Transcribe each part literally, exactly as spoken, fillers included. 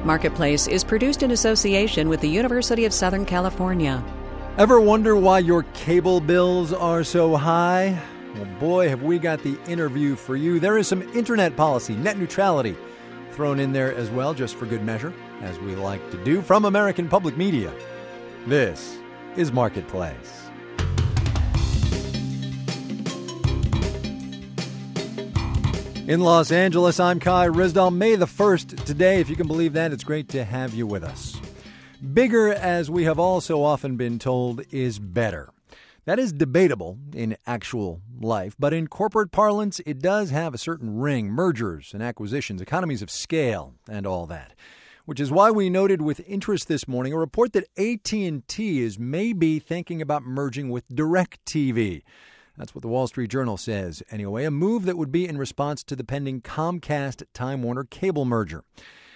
Marketplace is produced in association with the University of Southern California. Ever wonder why your cable bills are so high? Well, boy, have we got the interview for you. There is some internet policy, net neutrality, thrown in there as well, just for good measure, as we like to do, from American Public Media. This is Marketplace. In Los Angeles, I'm Kai Ryssdal. May the first today, if you can believe that. It's great to have you with us. Bigger, as we have all so often been told, is better. That is debatable in actual life, but in corporate parlance, it does have a certain ring. Mergers and acquisitions, economies of scale, and all that. Which is why we noted with interest this morning a report that A T and T is maybe thinking about merging with DirecTV. That's what the Wall Street Journal says. Anyway, a move that would be in response to the pending Comcast-Time Warner cable merger.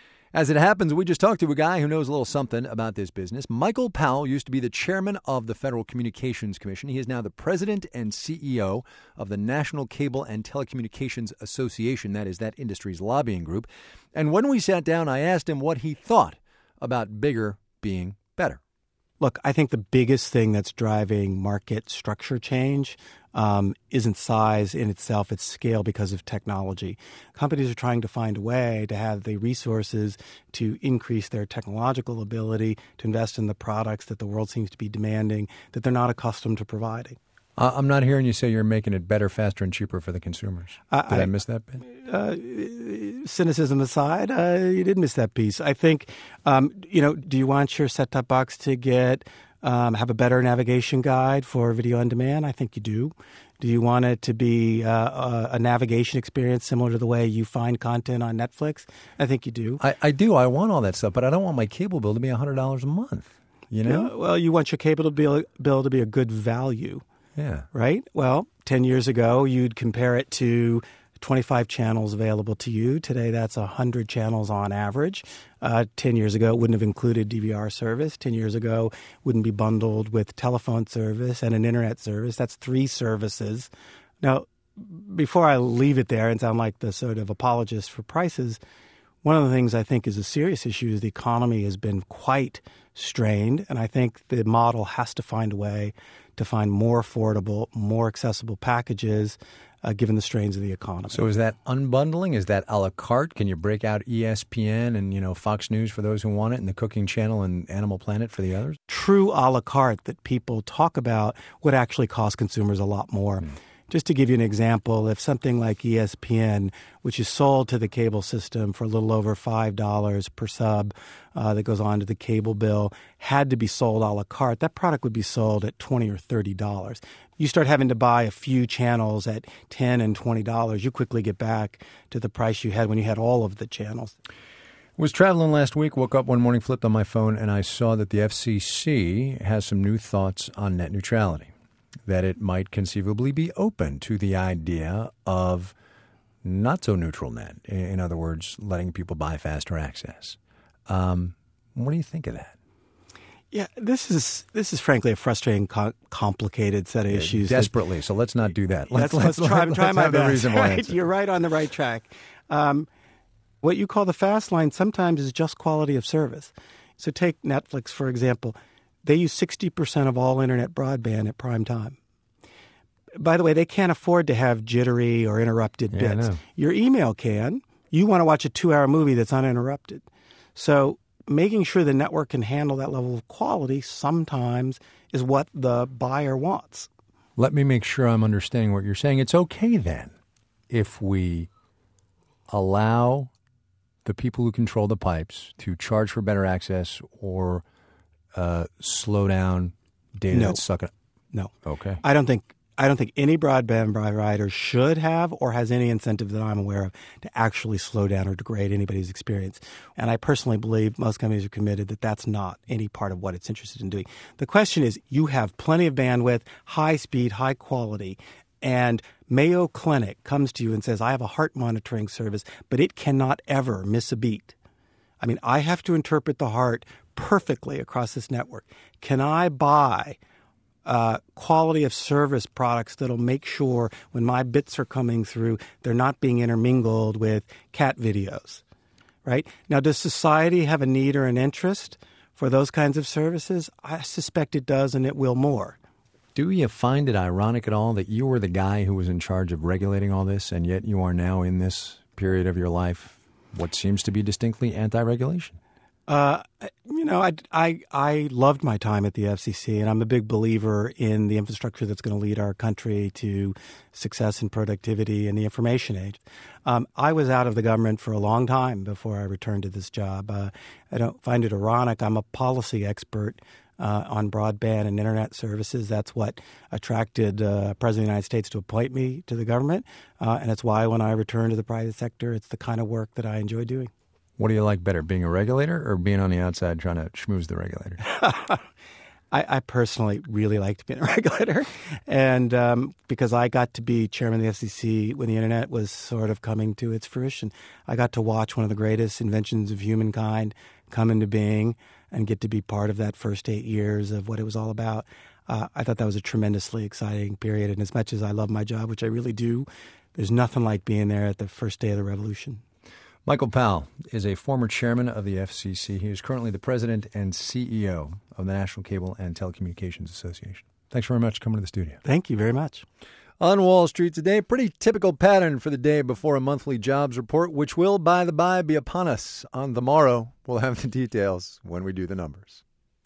As it happens, we just talked to a guy who knows a little something about this business. Michael Powell used to be the chairman of the Federal Communications Commission. He is now the president and C E O of the National Cable and Telecommunications Association. That is that industry's lobbying group. And when we sat down, I asked him what he thought about bigger being better. Look, I think the biggest thing that's driving market structure change um, isn't size in itself, it's scale because of technology. Companies are trying to find a way to have the resources to increase their technological ability to invest in the products that the world seems to be demanding that they're not accustomed to providing. Uh, I'm not hearing you say you're making it better, faster, and cheaper for the consumers. Did I, I miss that bit? Uh, cynicism aside, uh, you did miss that piece. I think, um, you know, do you want your set-top box to get um, have a better navigation guide for video on demand? I think you do. Do you want it to be uh, a, a navigation experience similar to the way you find content on Netflix? I think you do. I, I do. I want all that stuff, but I don't want my cable bill to be one hundred dollars a month. You know? Yeah, well, you want your cable to be, bill to be a good value. Yeah. Right? Well, ten years ago, you'd compare it to twenty-five channels available to you. Today, that's one hundred channels on average. Uh, ten years ago, it wouldn't have included D V R service. ten years ago, wouldn't be bundled with telephone service and an internet service. That's three services. Now, before I leave it there and sound like the sort of apologist for prices, one of the things I think is a serious issue is the economy has been quite strained, and I think the model has to find a way to find more affordable, more accessible packages uh, given the strains of the economy. So is that unbundling? Is that a la carte? Can you break out E S P N and, you know, Fox News for those who want it and the Cooking Channel and Animal Planet for the others? True a la carte that people talk about would actually cost consumers a lot more. Mm. Just to give you an example, if something like E S P N, which is sold to the cable system for a little over five dollars per sub uh, that goes on to the cable bill, had to be sold a la carte, that product would be sold at twenty dollars or thirty dollars. You start having to buy a few channels at ten dollars and twenty dollars, you quickly get back to the price you had when you had all of the channels. Was traveling last week, woke up one morning, flipped on my phone, and I saw that the F C C has some new thoughts on net neutrality. That it might conceivably be open to the idea of not so neutral net. In other words, letting people buy faster access. Um, what do you think of that? Yeah, this is this is frankly a frustrating, co- complicated set of yeah, issues. Desperately. That, so let's not do that. Let's, let's, let's try, let's try my best. Right? You're right on the right track. Um, what you call the fast line sometimes is just quality of service. So take Netflix, for example. They use sixty percent of all internet broadband at prime time. By the way, they can't afford to have jittery or interrupted yeah, bits. Your email can. You want to watch a two-hour movie that's uninterrupted. So making sure the network can handle that level of quality sometimes is what the buyer wants. Let me make sure I'm understanding what you're saying. It's okay then if we allow the people who control the pipes to charge for better access or Uh, slow down data no. that's sucking. No. Okay. I don't think I don't think any broadband provider should have or has any incentive that I'm aware of to actually slow down or degrade anybody's experience. And I personally believe most companies are committed that that's not any part of what it's interested in doing. The question is, you have plenty of bandwidth, high speed, high quality, and Mayo Clinic comes to you and says, I have a heart monitoring service, but it cannot ever miss a beat. I mean, I have to interpret the heart perfectly across this network. Can I buy uh, quality of service products that'll make sure when my bits are coming through, they're not being intermingled with cat videos, right? Now, does society have a need or an interest for those kinds of services? I suspect it does, and it will more. Do you find it ironic at all that you were the guy who was in charge of regulating all this, and yet you are now in this period of your life what seems to be distinctly anti-regulation? Uh, you know, I, I, I loved my time at the F C C, and I'm a big believer in the infrastructure that's going to lead our country to success and productivity in the information age. Um, I was out of the government for a long time before I returned to this job. Uh, I don't find it ironic. I'm a policy expert uh, on broadband and internet services. That's what attracted uh, President of the United States to appoint me to the government, uh, and it's why when I return to the private sector, it's the kind of work that I enjoy doing. What do you like better, being a regulator or being on the outside trying to schmooze the regulator? I, I personally really liked being a regulator, and um, because I got to be chairman of the F C C when the internet was sort of coming to its fruition. I got to watch one of the greatest inventions of humankind come into being and get to be part of that first eight years of what it was all about. Uh, I thought that was a tremendously exciting period, and as much as I love my job, which I really do, there's nothing like being there at the first day of the revolution. Michael Powell is a former chairman of the F C C. He is currently the president and C E O of the National Cable and Telecommunications Association. Thanks very much for coming to the studio. Thank you very much. On Wall Street today, pretty typical pattern for the day before a monthly jobs report, which will, by the by, be upon us on the morrow. We'll have the details when we do the numbers.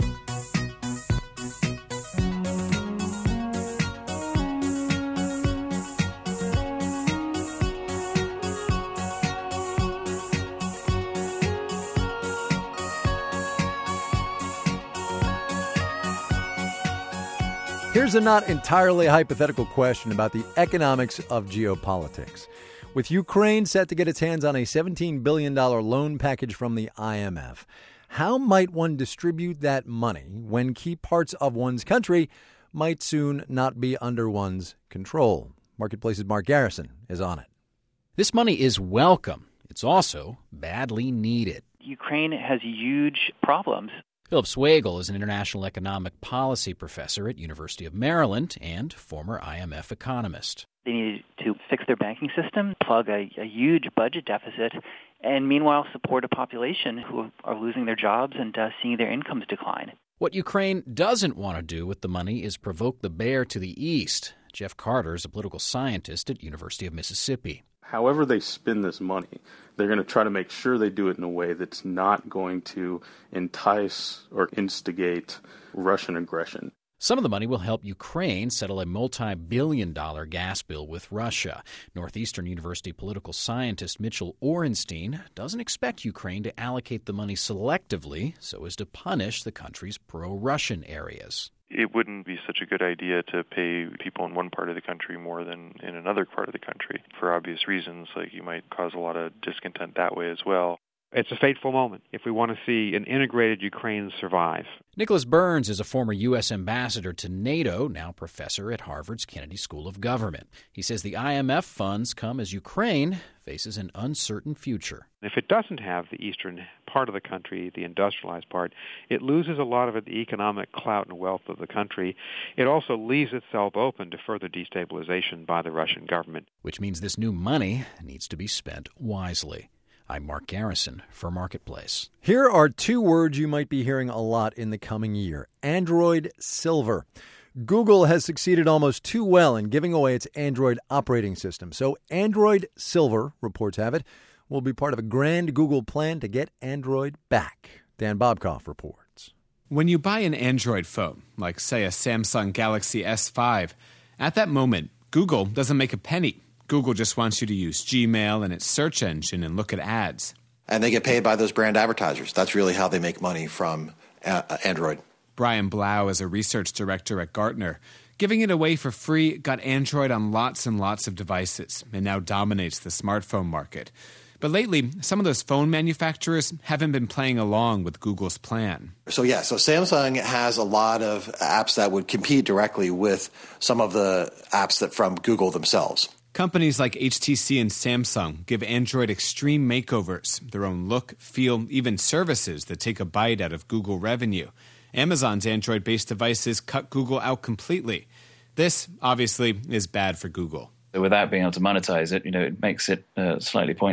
Here's a not entirely hypothetical question about the economics of geopolitics. With Ukraine set to get its hands on a seventeen billion dollars loan package from the I M F, how might one distribute that money when key parts of one's country might soon not be under one's control? Marketplace's Mark Garrison is on it. This money is welcome. It's also badly needed. Ukraine has huge problems. Philip Swagel is an international economic policy professor at University of Maryland and former I M F economist. They need to fix their banking system, plug a, a huge budget deficit, and meanwhile support a population who are losing their jobs and uh, seeing their incomes decline. What Ukraine doesn't want to do with the money is provoke the bear to the east. Jeff Carter is a political scientist at University of Mississippi. However they spend this money, they're going to try to make sure they do it in a way that's not going to entice or instigate Russian aggression. Some of the money will help Ukraine settle a multi-billion dollar gas bill with Russia. Northeastern University political scientist Mitchell Orenstein doesn't expect Ukraine to allocate the money selectively so as to punish the country's pro-Russian areas. It wouldn't be such a good idea to pay people in one part of the country more than in another part of the country for obvious reasons, like you might cause a lot of discontent that way as well. It's a fateful moment if we want to see an integrated Ukraine survive. Nicholas Burns is a former U S ambassador to NATO, now professor at Harvard's Kennedy School of Government. He says the I M F funds come as Ukraine faces an uncertain future. If it doesn't have the eastern part of the country, the industrialized part, it loses a lot of the economic clout and wealth of the country. It also leaves itself open to further destabilization by the Russian government. Which means this new money needs to be spent wisely. I'm Mark Garrison for Marketplace. Here are two words you might be hearing a lot in the coming year. Android Silver. Google has succeeded almost too well in giving away its Android operating system. So Android Silver, reports have it, will be part of a grand Google plan to get Android back. Dan Bobkoff reports. When you buy an Android phone, like say a Samsung Galaxy S five, at that moment, Google doesn't make a penny. Google just wants you to use Gmail and its search engine and look at ads. And they get paid by those brand advertisers. That's really how they make money from uh, Android. Brian Blau is a research director at Gartner. Giving it away for free got Android on lots and lots of devices and now dominates the smartphone market. But lately, some of those phone manufacturers haven't been playing along with Google's plan. So yeah, so Samsung has a lot of apps that would compete directly with some of the apps that from Google themselves. Companies like H T C and Samsung give Android extreme makeovers, their own look, feel, even services that take a bite out of Google revenue. Amazon's Android-based devices cut Google out completely. This, obviously, is bad for Google. Without being able to monetize it, you know, it makes it uh, slightly pointless.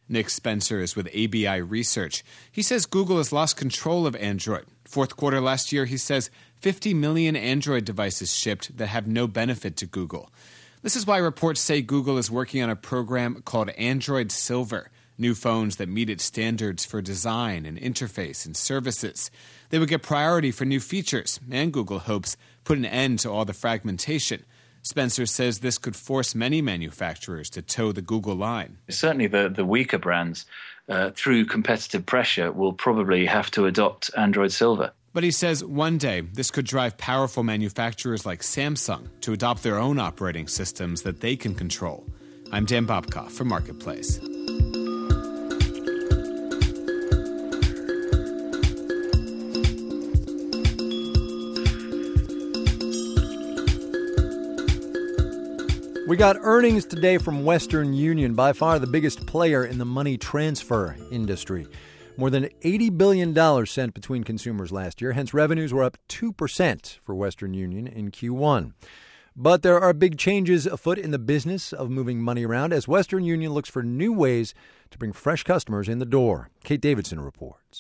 Nick Spencer is with A B I Research. He says Google has lost control of Android. Fourth quarter last year, he says fifty million Android devices shipped that have no benefit to Google. This is why reports say Google is working on a program called Android Silver, new phones that meet its standards for design and interface and services. They would get priority for new features, and Google hopes put an end to all the fragmentation. Spencer says this could force many manufacturers to toe the Google line. Certainly the, the weaker brands, uh, through competitive pressure, will probably have to adopt Android Silver. But he says one day this could drive powerful manufacturers like Samsung to adopt their own operating systems that they can control. I'm Dan Bobkoff for Marketplace. We got earnings today from Western Union, by far the biggest player in the money transfer industry. More than eighty billion dollars sent between consumers last year. Hence, revenues were up two percent for Western Union in Q one. But there are big changes afoot in the business of moving money around as Western Union looks for new ways to bring fresh customers in the door. Kate Davidson reports.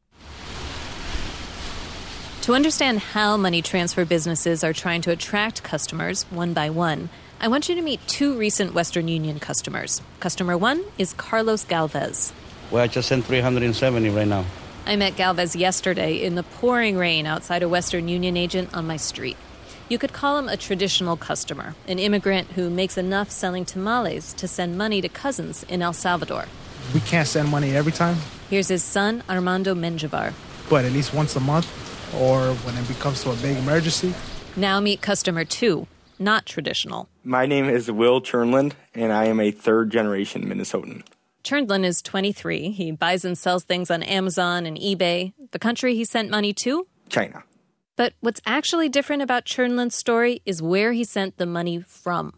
To understand how money transfer businesses are trying to attract customers one by one, I want you to meet two recent Western Union customers. Customer one is Carlos Galvez. Well, I just sent three hundred seventy right now. I met Galvez yesterday in the pouring rain outside a Western Union agent on my street. You could call him a traditional customer, an immigrant who makes enough selling tamales to send money to cousins in El Salvador. We can't send money every time. Here's his son, Armando Menjivar. But at least once a month, or when it becomes to a big emergency. Now meet customer two, not traditional. My name is Will Chernland, and I am a third-generation Minnesotan. Chernland is twenty-three. He buys and sells things on Amazon and eBay. The country he sent money to? China. But what's actually different about Chernland's story is where he sent the money from.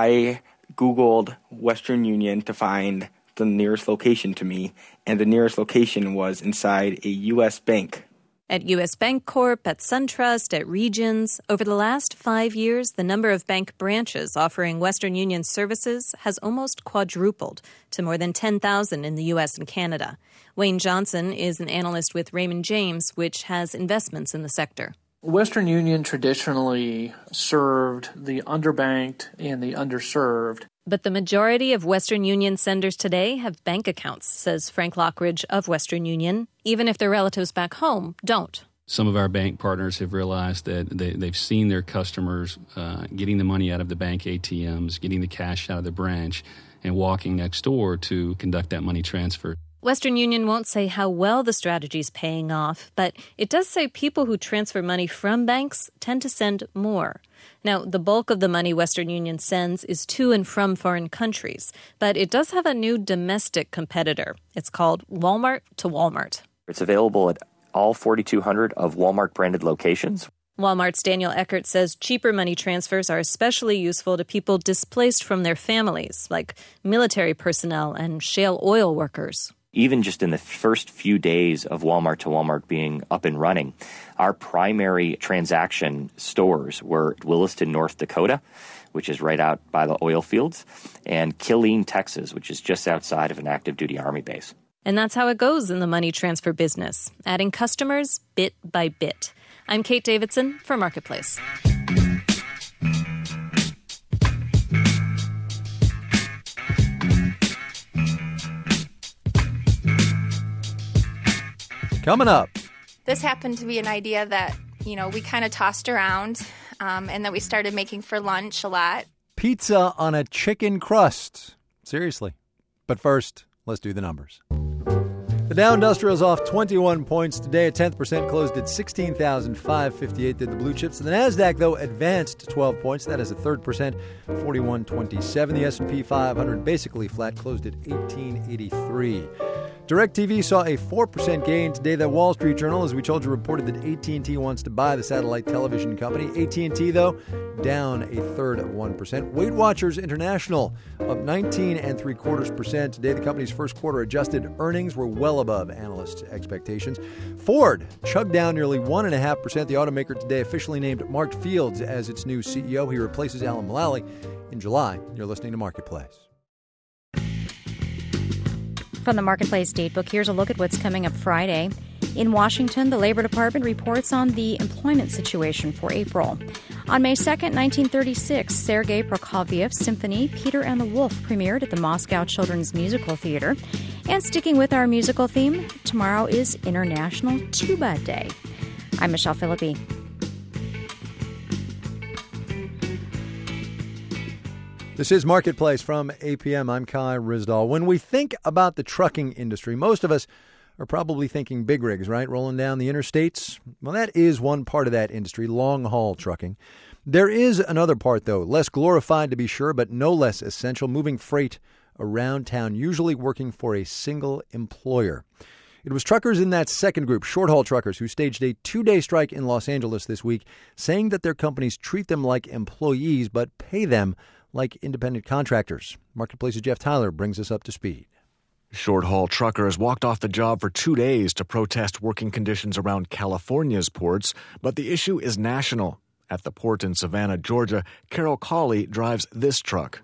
I Googled Western Union to find the nearest location to me, and the nearest location was inside a U S bank. At U S Bancorp, at SunTrust, at Regions, over the last five years, the number of bank branches offering Western Union services has almost quadrupled to more than ten thousand in the U S and Canada. Wayne Johnson is an analyst with Raymond James, which has investments in the sector. Western Union traditionally served the underbanked and the underserved. But the majority of Western Union senders today have bank accounts, says Frank Lockridge of Western Union, even if their relatives back home don't. Some of our bank partners have realized that they, they've seen their customers uh, getting the money out of the bank A T Ms, getting the cash out of the branch, and walking next door to conduct that money transfer. Western Union won't say how well the strategy's paying off, but it does say people who transfer money from banks tend to send more. Now, the bulk of the money Western Union sends is to and from foreign countries, but it does have a new domestic competitor. It's called Walmart to Walmart. It's available at all forty-two hundred of Walmart-branded locations. Walmart's Daniel Eckert says cheaper money transfers are especially useful to people displaced from their families, like military personnel and shale oil workers. Even just in the first few days of Walmart to Walmart being up and running, our primary transaction stores were Williston, North Dakota, which is right out by the oil fields, and Killeen, Texas, which is just outside of an active duty Army base. And that's how it goes in the money transfer business, adding customers bit by bit. I'm Kate Davidson for Marketplace. Coming up. This happened to be an idea that, you know, we kind of tossed around um, and that we started making for lunch a lot. Pizza on a chicken crust. Seriously. But first, let's do the numbers. The Dow Industrial is off twenty-one points today. A tenth percent closed at sixteen thousand five hundred fifty-eight did the blue chips. The NASDAQ, though, advanced twelve points. That is a third percent, forty-one twenty-seven. The S and P five hundred basically flat, closed at eighteen eighty-three. DirecTV saw a four percent gain today. The Wall Street Journal, as we told you, reported that A T and T wants to buy the satellite television company. A T and T, though, down a third of one percent. Weight Watchers International up nineteen and three quarters percent. Today, the company's first quarter adjusted earnings were well above analysts' expectations. Ford chugged down nearly one point five percent. The automaker today officially named Mark Fields as its new C E O. He replaces Alan Mulally in July. You're listening to Marketplace. From the Marketplace Datebook, here's a look at what's coming up Friday. In Washington, the Labor Department reports on the employment situation for April. On May second, nineteen thirty-six, Sergei Prokofiev's symphony Peter and the Wolf premiered at the Moscow Children's Musical Theater. And sticking with our musical theme, tomorrow is International Tuba Day. I'm Michelle Philippi. This is Marketplace from A P M. I'm Kai Ryssdal. When we think about the trucking industry, most of us are probably thinking big rigs, right? Rolling down the interstates. Well, that is one part of that industry, long-haul trucking. There is another part, though, less glorified to be sure, but no less essential, moving freight around town, usually working for a single employer. It was truckers in that second group, short-haul truckers, who staged a two-day strike in Los Angeles this week, saying that their companies treat them like employees but pay them like independent contractors. Marketplace's Jeff Tyler brings us up to speed. Short-haul truckers walked off the job for two days to protest working conditions around California's ports, but the issue is national. At the port in Savannah, Georgia, Carol Cawley drives this truck.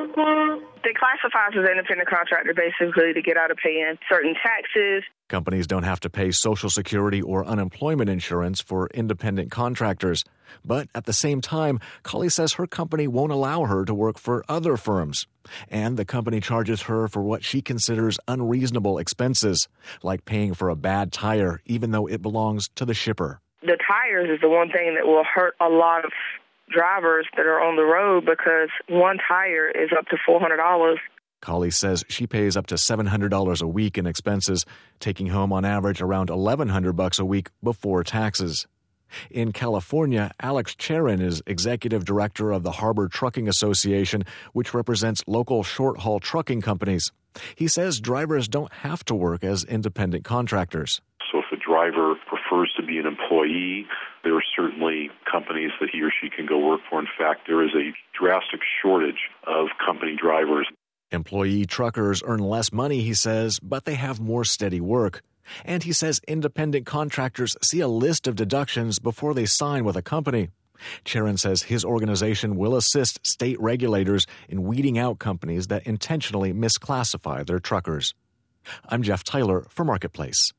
They classify us as an independent contractor basically to get out of paying certain taxes. Companies don't have to pay Social Security or unemployment insurance for independent contractors. But at the same time, Cawley says her company won't allow her to work for other firms. And the company charges her for what she considers unreasonable expenses, like paying for a bad tire, even though it belongs to the shipper. The tires is the one thing that will hurt a lot of drivers that are on the road because one tire is up to four hundred dollars. Cawley says she pays up to seven hundred dollars a week in expenses, taking home on average around eleven hundred bucks a week before taxes. In California, Alex Charin is executive director of the Harbor Trucking Association, which represents local short-haul trucking companies. He says drivers don't have to work as independent contractors. So if a driver prefers to be an employee, there are certainly companies that he or she can go work for. In fact, there is a drastic shortage of company drivers. Employee truckers earn less money, he says, but they have more steady work. And he says independent contractors see a list of deductions before they sign with a company. Charin says his organization will assist state regulators in weeding out companies that intentionally misclassify their truckers. I'm Jeff Tyler for Marketplace.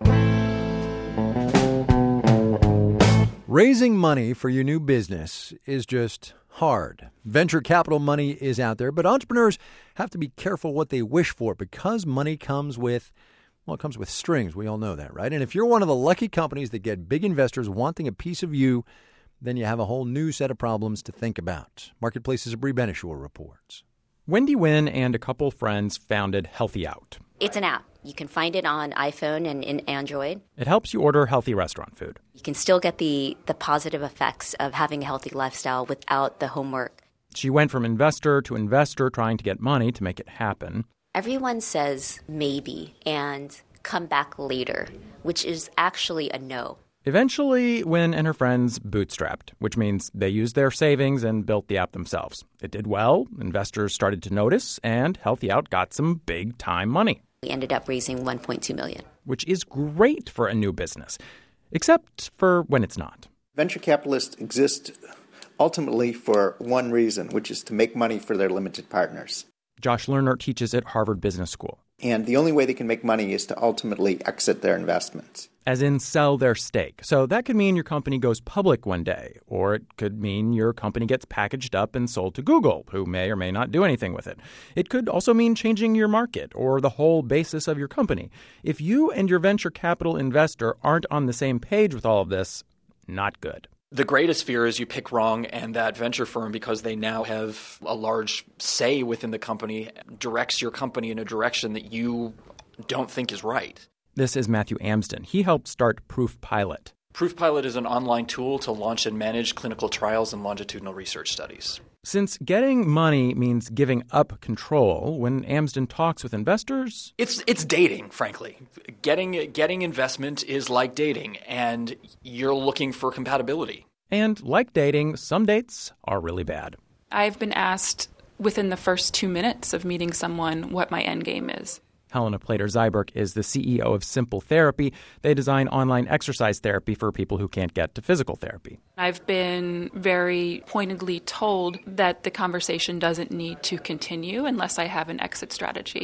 Raising money for your new business is just hard. Venture capital money is out there, but entrepreneurs have to be careful what they wish for because money comes with, well, it comes with strings. We all know that, right? And if you're one of the lucky companies that get big investors wanting a piece of you, then you have a whole new set of problems to think about. Marketplace's Brie Benishore reports. Wendy Wynn and a couple friends founded Healthy Out. It's an app. You can find it on iPhone and in Android. It helps you order healthy restaurant food. You can still get the, the positive effects of having a healthy lifestyle without the homework. She went from investor to investor trying to get money to make it happen. Everyone says maybe and come back later, which is actually a no. Eventually, Wynn and her friends bootstrapped, which means they used their savings and built the app themselves. It did well, investors started to notice, and Healthy Out got some big-time money. We ended up raising one point two million dollars. Which is great for a new business, except for when it's not. Venture capitalists exist ultimately for one reason, which is to make money for their limited partners. Josh Lerner teaches at Harvard Business School. And the only way they can make money is to ultimately exit their investments. As in sell their stake. So that could mean your company goes public one day, or it could mean your company gets packaged up and sold to Google, who may or may not do anything with it. It could also mean changing your market or the whole basis of your company. If you and your venture capital investor aren't on the same page with all of this, not good. The greatest fear is you pick wrong and that venture firm, because they now have a large say within the company, directs your company in a direction that you don't think is right. This is Matthew Amsden. He helped start Proof Pilot. Proof Pilot is an online tool to launch and manage clinical trials and longitudinal research studies. Since getting money means giving up control, when Amsden talks with investors... It's it's dating, frankly. Getting getting investment is like dating, and you're looking for compatibility. And like dating, some dates are really bad. I've been asked within the first two minutes of meeting someone what my end game is. Helena Plater-Zyberk is the C E O of Simple Therapy. They design online exercise therapy for people who can't get to physical therapy. I've been very pointedly told that the conversation doesn't need to continue unless I have an exit strategy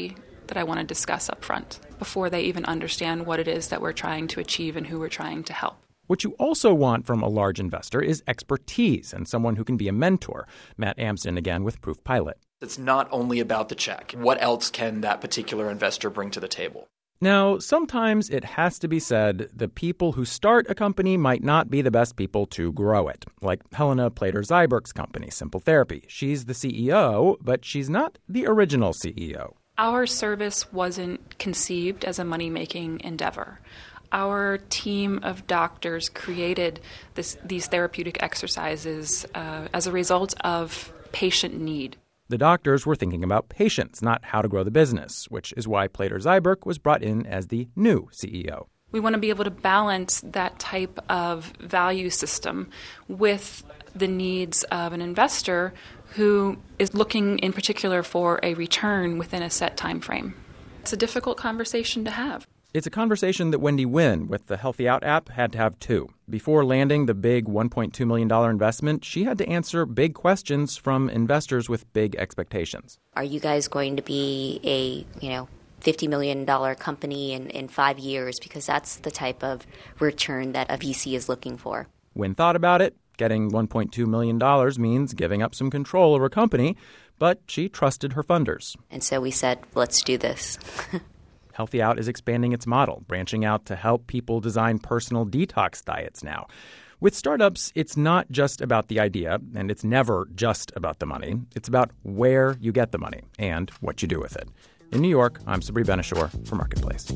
that I want to discuss up front before they even understand what it is that we're trying to achieve and who we're trying to help. What you also want from a large investor is expertise and someone who can be a mentor. Matt Amsden again with Proof Pilot. It's not only about the check. What else can that particular investor bring to the table? Now, sometimes it has to be said the people who start a company might not be the best people to grow it. Like Helena Plater-Zyberk's company, Simple Therapy. She's the C E O, but she's not the original C E O. Our service wasn't conceived as a money-making endeavor. Our team of doctors created this, these therapeutic exercises uh, as a result of patient need. The doctors were thinking about patients, not how to grow the business, which is why Plater-Zyberk was brought in as the new C E O. We want to be able to balance that type of value system with the needs of an investor who is looking in particular for a return within a set time frame. It's a difficult conversation to have. It's a conversation that Wendy Wynn with the Healthy Out app had to have too. Before landing the big one point two million dollars investment, she had to answer big questions from investors with big expectations. Are you guys going to be a, you know, fifty million dollars company in, in five years? Because that's the type of return that a V C is looking for. Wynn thought about it. Getting one point two million dollars means giving up some control over a company, but she trusted her funders. And so we said, let's do this. Healthy Out is expanding its model, branching out to help people design personal detox diets now. With startups, it's not just about the idea, and it's never just about the money. It's about where you get the money and what you do with it. In New York, I'm Sabri Benishore for Marketplace.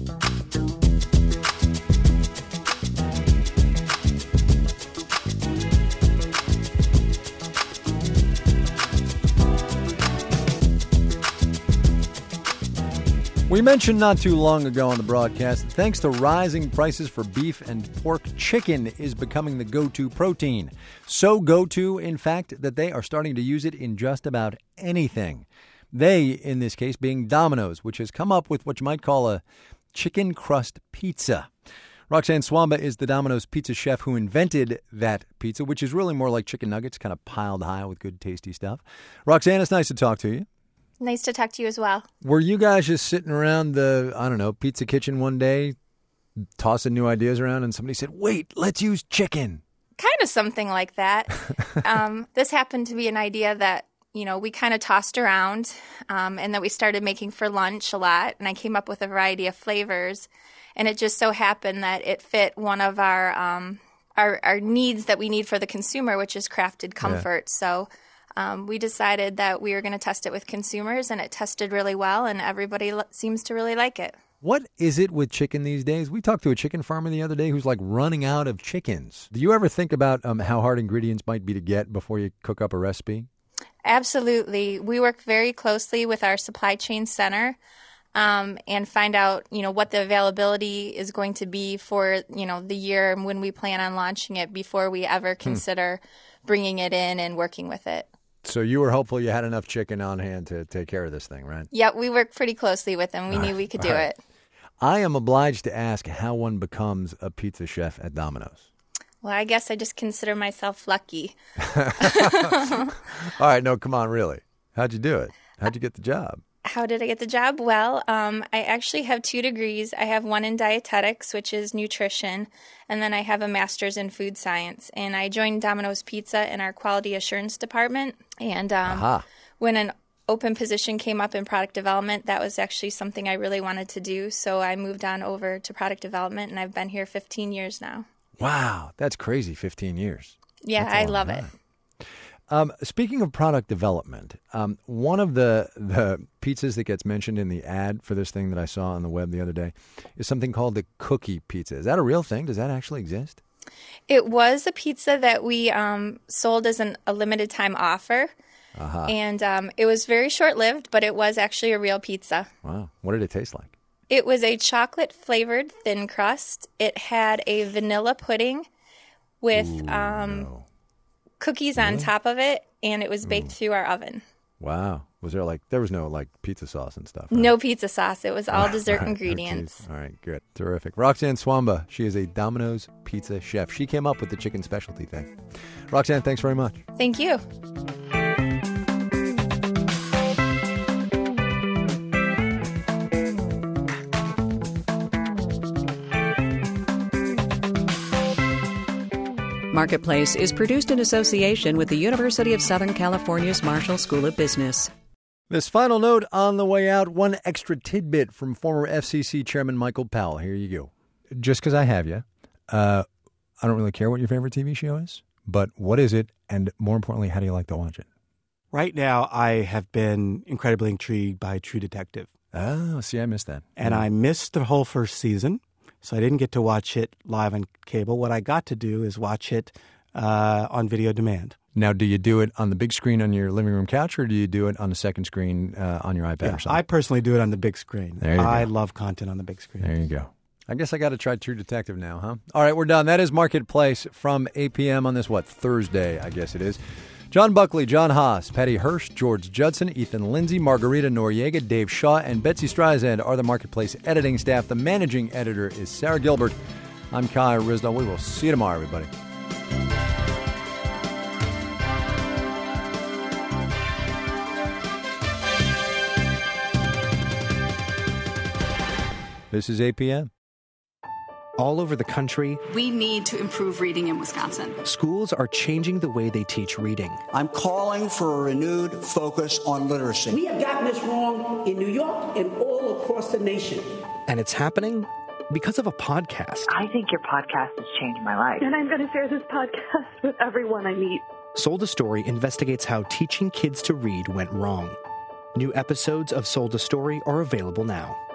We mentioned not too long ago on the broadcast that thanks to rising prices for beef and pork, chicken is becoming the go-to protein. So go-to, in fact, that they are starting to use it in just about anything. They, in this case, being Domino's, which has come up with what you might call a chicken crust pizza. Roxanne Swamba is the Domino's pizza chef who invented that pizza, which is really more like chicken nuggets, kind of piled high with good, tasty stuff. Roxanne, it's nice to talk to you. Nice to talk to you as well. Were you guys just sitting around the, I don't know, pizza kitchen one day, tossing new ideas around, and somebody said, wait, let's use chicken? Kind of something like that. um, this happened to be an idea that, you know, we kind of tossed around um, and that we started making for lunch a lot. And I came up with a variety of flavors. And it just so happened that it fit one of our um, our, our needs that we need for the consumer, which is crafted comfort. Yeah. So Um, we decided that we were going to test it with consumers, and it tested really well, and everybody l- seems to really like it. What is it with chicken these days? We talked to a chicken farmer the other day who's like running out of chickens. Do you ever think about um, how hard ingredients might be to get before you cook up a recipe? Absolutely. We work very closely with our supply chain center um, and find out, you know, what the availability is going to be for, you know, the year and when we plan on launching it before we ever consider hmm. bringing it in and working with it. So you were hopeful you had enough chicken on hand to take care of this thing, right? Yeah, we worked pretty closely with them. We All knew right. we could All do right. it. I am obliged to ask how one becomes a pizza chef at Domino's. Well, I guess I just consider myself lucky. All right, no, come on, really. How'd you do it? How'd you get the job? How did I get the job? Well, um, I actually have two degrees. I have one in dietetics, which is nutrition, and then I have a master's in food science. And I joined Domino's Pizza in our quality assurance department. And um, when an open position came up in product development, that was actually something I really wanted to do. So I moved on over to product development, and I've been here fifteen years now. Wow, that's crazy, fifteen years. Yeah, I love it. Um, speaking of product development, um, one of the, the pizzas that gets mentioned in the ad for this thing that I saw on the web the other day is something called the cookie pizza. Is that a real thing? Does that actually exist? It was a pizza that we um, sold as an, a limited time offer. Uh-huh. And um, it was very short-lived, but it was actually a real pizza. Wow. What did it taste like? It was a chocolate-flavored thin crust. It had a vanilla pudding with Ooh, um, no. cookies really? on top of it, and it was baked Ooh. through our oven. Wow. Was there like, there was no like pizza sauce and stuff? Right? No pizza sauce. It was all dessert All right. ingredients. Oh, all right, good. Terrific. Roxanne Swamba, she is a Domino's pizza chef. She came up with the chicken specialty thing. Roxanne, thanks very much. Thank you. Marketplace is produced in association with the University of Southern California's Marshall School of Business. This final note on the way out, one extra tidbit from former F C C Chairman Michael Powell. Here you go. Just because I have you, uh, I don't really care what your favorite T V show is, but what is it? And more importantly, how do you like to watch it? Right now, I have been incredibly intrigued by True Detective. Oh, see, I missed that. And mm. I missed the whole first season, so I didn't get to watch it live on cable. What I got to do is watch it uh, on video demand. Now, do you do it on the big screen on your living room couch, or do you do it on the second screen uh, on your iPad yeah, or something? I personally do it on the big screen. There you I go. love content on the big screen. There you go. I guess I got to try True Detective now, huh? All right, we're done. That is Marketplace from eight p.m. on this, what, Thursday, I guess it is. John Buckley, John Haas, Patty Hirsch, George Judson, Ethan Lindsay, Margarita Noriega, Dave Shaw, and Betsy Streisand are the Marketplace editing staff. The managing editor is Sarah Gilbert. I'm Kai Risdall. We will see you tomorrow, everybody. This is eight p.m. All over the country, we need to improve reading in Wisconsin. Schools are changing the way they teach reading. I'm calling for a renewed focus on literacy. We have gotten this wrong in New York and all across the nation. And it's happening because of a podcast. I think your podcast has changed my life. And I'm going to share this podcast with everyone I meet. Sold a Story investigates how teaching kids to read went wrong. New episodes of Sold a Story are available now.